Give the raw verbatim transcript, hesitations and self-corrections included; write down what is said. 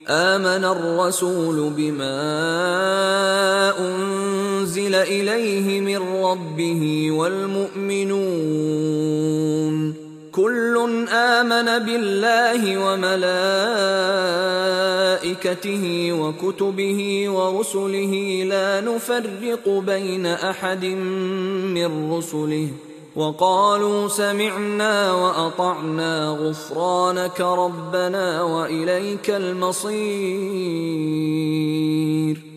آمن الرسول بما أنزل إليه من ربه والمؤمنون كل آمن بالله وملائكته وكتبه ورسله لا نفرق بين أحد من رسله وقالوا سمعنا وأطعنا غفرانك ربنا وإليك المصير.